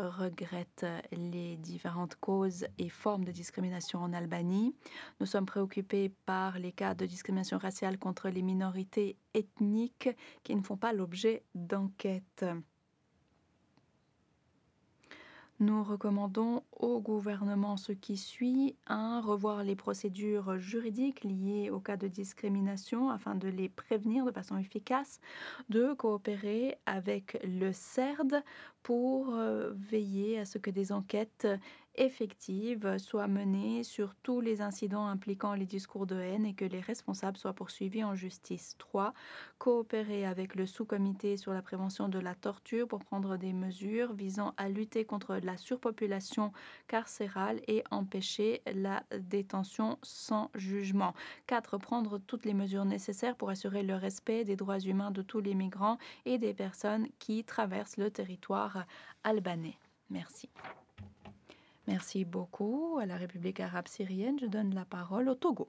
regrette les différentes causes et formes de discrimination en Albanie. Nous sommes préoccupés par les cas de discrimination raciale contre les minorités ethniques qui ne font pas l'objet d'enquêtes. Nous recommandons au gouvernement ce qui suit: 1. Revoir les procédures juridiques liées aux cas de discrimination afin de les prévenir de façon efficace. 2. Coopérer avec le CERD pour veiller à ce que des enquêtes effectives soient menées sur tous les incidents impliquant les discours de haine et que les responsables soient poursuivis en justice. 3. Coopérer avec le sous-comité sur la prévention de la torture pour prendre des mesures visant à lutter contre la surpopulation carcérale et empêcher la détention sans jugement. 4. Prendre toutes les mesures nécessaires pour assurer le respect des droits humains de tous les migrants et des personnes qui traversent le territoire albanais. Merci. Merci beaucoup à la République arabe syrienne. Je donne la parole au Togo.